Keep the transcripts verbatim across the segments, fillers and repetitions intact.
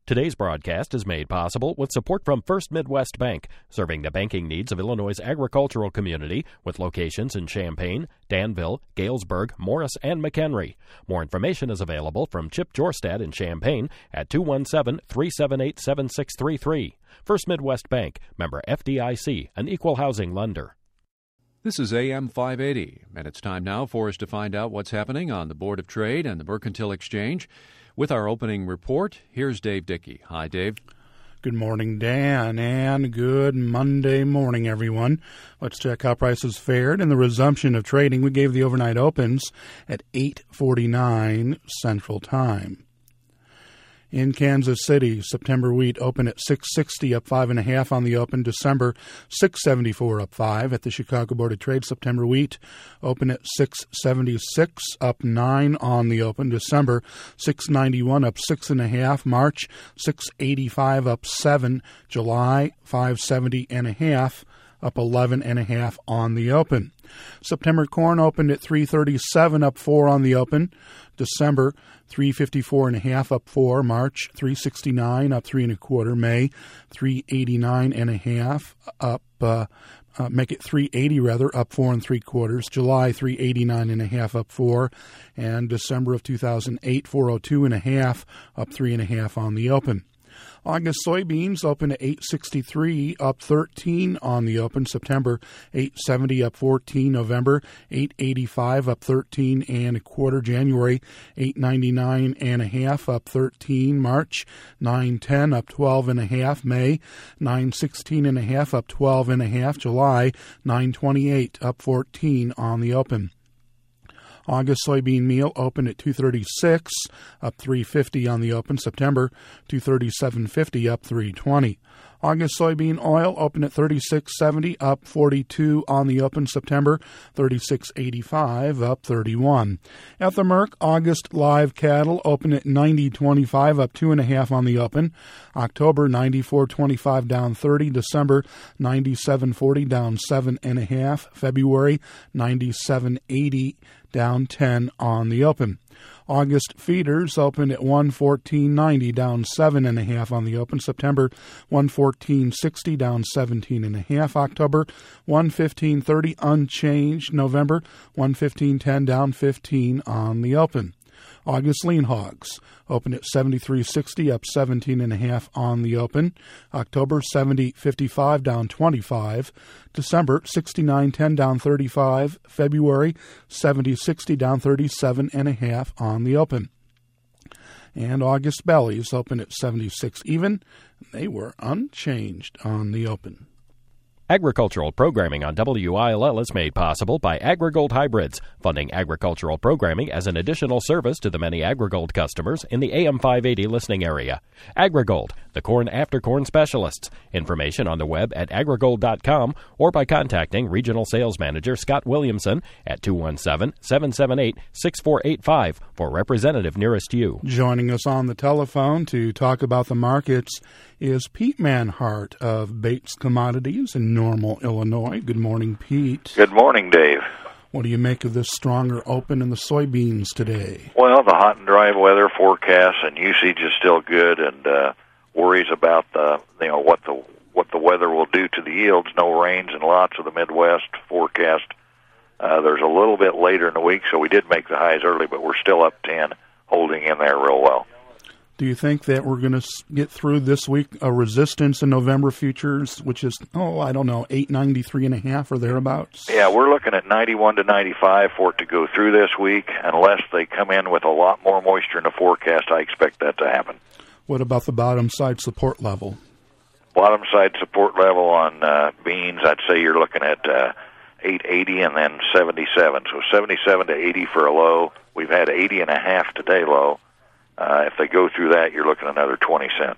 Today's broadcast is made possible with support from First Midwest Bank, serving the banking needs of Illinois' agricultural community with locations in Champaign, Danville, Galesburg, Morris, and McHenry. More information is available from Chip Jorstad in Champaign at two one seven, three seven eight, seven six three three. First Midwest Bank, member F D I C, an equal housing lender. This is A M five eighty, and it's time now for us to find out what's happening on the Board of Trade and the Mercantile Exchange. With our opening report, here's Dave Dickey. Hi, Dave. Good morning, Dan, and good Monday morning, everyone. Let's check how prices fared in the resumption of trading. We gave the overnight opens at eight forty-nine Central Time. In Kansas City, September wheat opened at six sixty, up five and a half on the open. December six seventy-four, up five. At the Chicago Board of Trade, September wheat opened at six seventy-six, up nine on the open. December six ninety-one, up six and a half. March six eighty-five, up seven. July five seventy and a half, up eleven and a half on the open. September corn opened at three thirty-seven, up four on the open. December three fifty-four and a half, up four. March three sixty-nine, up three and a quarter. May three eighty-nine and a half, up uh, uh, make it three eighty rather, up four and three quarters. July three eighty-nine and a half, up four, and December of two thousand eight four oh two and a half, up three and a half on the open. August soybeans open at eight sixty-three, up thirteen on the open. September eight seventy, up fourteen. November eight eighty-five, up thirteen and a quarter. January eight ninety-nine and a half, up thirteen. March nine ten, up twelve and a half. May nine sixteen and a half, up twelve and a half. July nine twenty-eight, up fourteen on the open. August soybean meal opened at two thirty-six, up three fifty on the open. September two thirty-seven fifty, up three twenty. August soybean oil opened at thirty-six seventy, up forty-two on the open. September thirty-six eighty-five, up thirty-one. At the Merc, August live cattle opened at ninety twenty-five, up two and a half on the open. October ninety-four twenty-five, down thirty. December ninety-seven forty, down seven and a half. February ninety-seven eighty, down ten on the open. August feeders opened at one fourteen ninety, down seven and a half on the open. September one fourteen sixty, down seventeen and a half. October one fifteen thirty, unchanged. November one fifteen ten, down fifteen on the open. August lean hogs opened at seventy-three sixty, up seventeen and a half on the open. October seventy fifty-five, down twenty-five. December sixty-nine ten, down thirty-five. February seventy sixty, down thirty-seven and a half on the open. And August bellies opened at seventy-six even. They were unchanged on the open. Agricultural programming on W I L L is made possible by AgriGold Hybrids, funding agricultural programming as an additional service to the many AgriGold customers in the A M five eighty listening area. AgriGold, the corn after corn specialists. Information on the web at agrigold dot com or by contacting Regional Sales Manager Scott Williamson at two one seven, seven seven eight, six four eight five for representative nearest you. Joining us on the telephone to talk about the markets is Pete Manhart of Bates Commodities in Normal, Illinois. Good morning, Pete. Good morning, Dave. What do you make of this stronger open in the soybeans today? Well, the hot and dry weather forecast and usage is still good, and uh, worries about the you know what the what the weather will do to the yields. No rains in lots of the Midwest forecast. Uh, there's a little bit later in the week, so we did make the highs early, but we're still up ten, holding in there real well. Do you think that we're going to get through this week a resistance in November futures, which is, oh, I don't know, eight ninety-three and a half or thereabouts? Yeah, we're looking at ninety-one to ninety-five for it to go through this week. Unless they come in with a lot more moisture in the forecast, I expect that to happen. What about the bottom side support level? Bottom side support level on uh, beans, I'd say you're looking at uh, eight eighty and then seventy-seven. So seventy-seven to eighty for a low. We've had eighty and a half today low. Uh, if they go through that, you're looking at another twenty cents.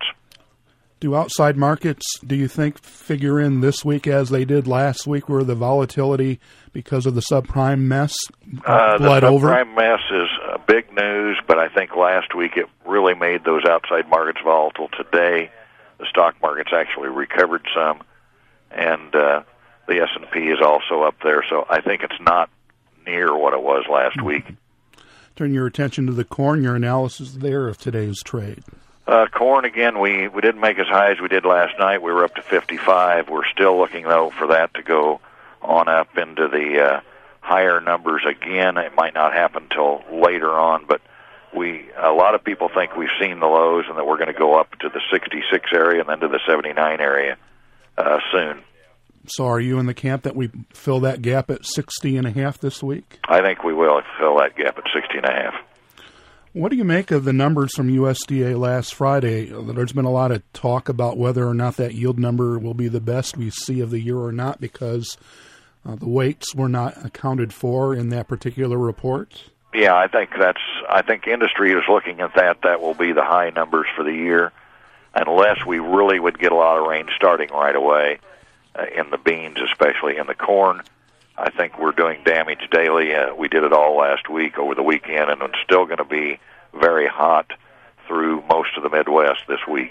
Do outside markets, do you think, figure in this week as they did last week, where the volatility because of the subprime mess uh, bled the over? The subprime mess is uh, big news, but I think last week it really made those outside markets volatile. Today, the stock market's actually recovered some, and uh, the S and P is also up there, so I think it's not near what it was last mm-hmm. week. Turn your attention to the corn, your analysis there of today's trade. Uh, corn, again, we, we didn't make as high as we did last night. We were up to fifty-five. We're still looking, though, for that to go on up into the uh, higher numbers again. It might not happen till later on, but we a lot of people think we've seen the lows and that we're going to go up to the sixty-six area and then to the seventy-nine area uh, soon. So are you in the camp that we fill that gap at sixty and a half this week? I think we will fill that gap at sixty and a half. What do you make of the numbers from U S D A last Friday? There's been a lot of talk about whether or not that yield number will be the best we see of the year or not because uh, the weights were not accounted for in that particular report. Yeah, I think that's. I think industry is looking at that. That will be the high numbers for the year, unless we really would get a lot of rain starting right away uh, in the beans, especially in the corn. I think we're doing damage daily. Uh, we did it all last week over the weekend, and it's still going to be very hot through most of the Midwest this week.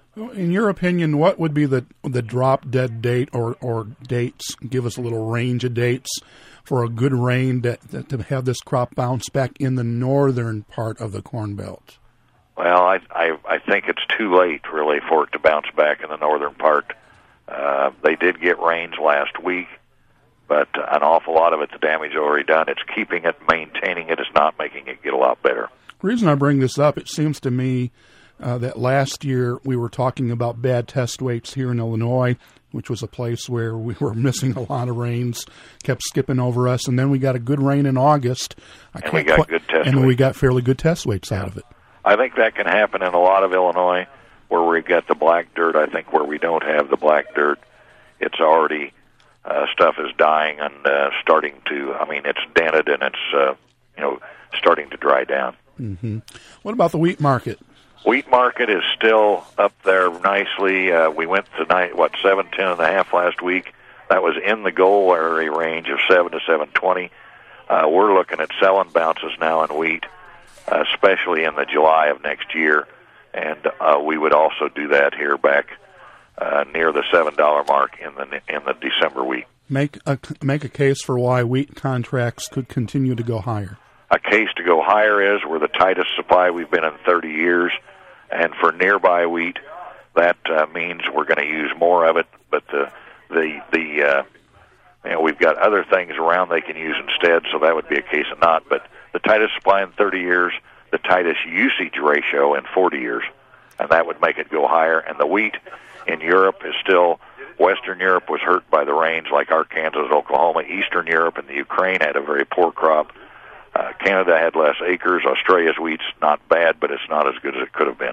In your opinion, what would be the the drop dead date or, or dates? Give us a little range of dates for a good rain that, that, to have this crop bounce back in the northern part of the Corn Belt. Well, I, I, I think it's too late, really, for it to bounce back in the northern part. Uh, they did get rains last week, but an awful lot of it, the damage already done. It's keeping it, maintaining it. It's not making it get a lot better. The reason I bring this up, it seems to me uh, that last year we were talking about bad test weights here in Illinois, which was a place where we were missing a lot of rains, kept skipping over us, and then we got a good rain in August. I and we got quite, good test And weights. we got fairly good test weights yeah. out of it. I think that can happen in a lot of Illinois where we've got the black dirt. I think where we don't have the black dirt, it's already, uh, stuff is dying and uh, starting to, I mean, it's dented and it's, uh, you know, starting to dry down. Mm-hmm. What about the wheat market? Wheat market is still up there nicely. Uh, we went to, nine, what, seven ten and a half last week. That was in the goal area range of seven to seven twenty. Uh, we're looking at selling bounces now in wheat, uh, especially in the July of next year. And uh, we would also do that here back uh, near the seven dollar mark in the in the December week. Make a, make a case for why wheat contracts could continue to go higher. A case to go higher is we're the tightest supply we've been in thirty years. And for nearby wheat, that uh, means we're going to use more of it. But the the the uh, you know we've got other things around they can use instead, so that would be a case of not. But the tightest supply in thirty years, the tightest usage ratio in forty years, and that would make it go higher. And the wheat in Europe is still, Western Europe was hurt by the rains like Arkansas, Oklahoma. Eastern Europe and the Ukraine had a very poor crop. Uh, Canada had less acres. Australia's wheat's not bad, but it's not as good as it could have been.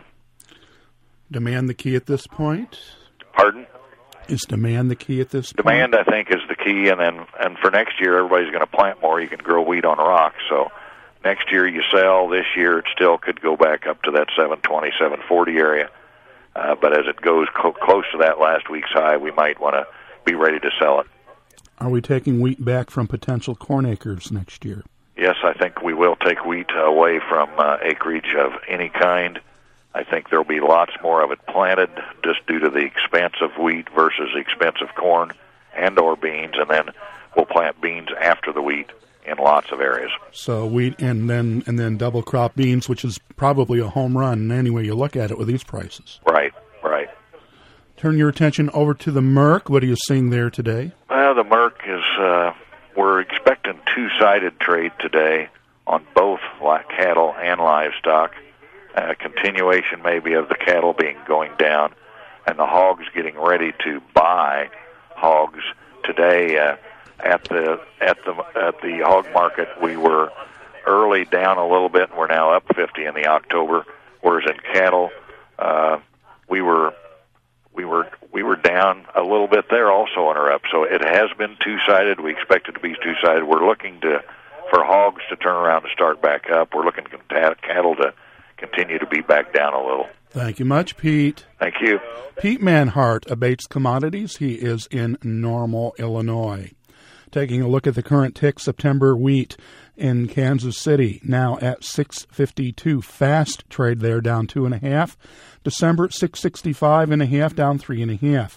Demand the key at this point? Pardon? Is demand the key at this point? Demand, I think, is the key, and then and for next year, everybody's going to plant more. You can grow wheat on rock, so next year you sell. This year it still could go back up to that seven twenty, seven forty area, uh, but as it goes co- close to that last week's high, we might want to be ready to sell it. Are we taking wheat back from potential corn acres next year? Yes, I think we will take wheat away from uh, acreage of any kind. I think there will be lots more of it planted just due to the expense of wheat versus the expense of corn and or beans, and then we'll plant beans after the wheat in lots of areas. So wheat and then and then double crop beans, which is probably a home run any way you look at it with these prices. Right, right. Turn your attention over to the Merc. What are you seeing there today? Well, the Merc is, uh, we're expecting two-sided trade today on both cattle and livestock. Uh, continuation maybe of the cattle being going down, and the hogs getting ready to buy hogs today. Uh, at the at the at the hog market, we were early down a little bit, and we're now up fifty in the October. Whereas in cattle, uh, we were we were we were down a little bit there also and are up. So it has been two-sided. We expect it to be two-sided. We're looking to for hogs to turn around and start back up. We're looking for cattle to continue to be back down a little. Thank you much, Pete. Thank you. Pete Manhart of Bates Commodities. He is in Normal, Illinois. Taking a look at the current tick September wheat in Kansas City, now at six fifty-two. Fast trade there, down two and a half. December six sixty-five and a half, down three and a half.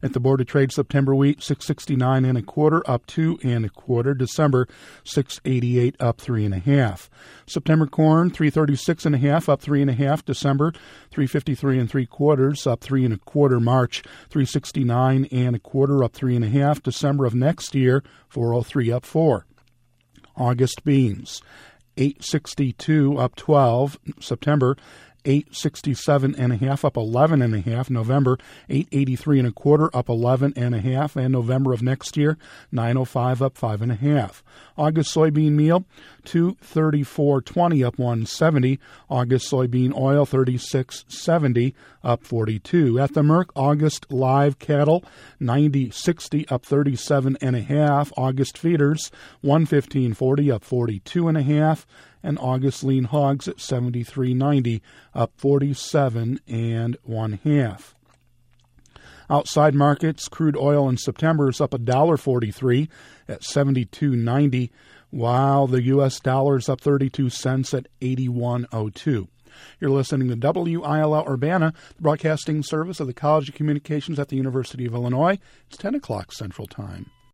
At the Board of Trade, September wheat six sixty-nine and a quarter, up two and a quarter. December six eighty-eight, up three and a half. September corn three thirty-six and a half, up three and a half. December three fifty-three and three quarters, up three and a quarter. March three sixty-nine and a quarter, up three and a half. December of next year four oh three, up four. August beans eight sixty-two, up twelve. September eight sixty-seven and a half, up eleven and a half. November eight eighty-three and a quarter, up eleven and a half. And November of next year nine oh five, up five and a half. August soybean meal two thirty-four twenty, up one seventy. August soybean oil thirty-six seventy, up forty-two. At the Merck, August live cattle ninety sixty, up thirty-seven and a half. August feeders one fifteen forty, up forty-two and a half. And August lean hogs at seventy-three ninety, up forty-seven and one half. Outside markets, crude oil in September is up one dollar forty-three at seventy-two ninety, while the U S dollar is up thirty-two cents at eighty-one oh two. You're listening to W I L L Urbana, the broadcasting service of the College of Communications at the University of Illinois. It's ten o'clock Central Time.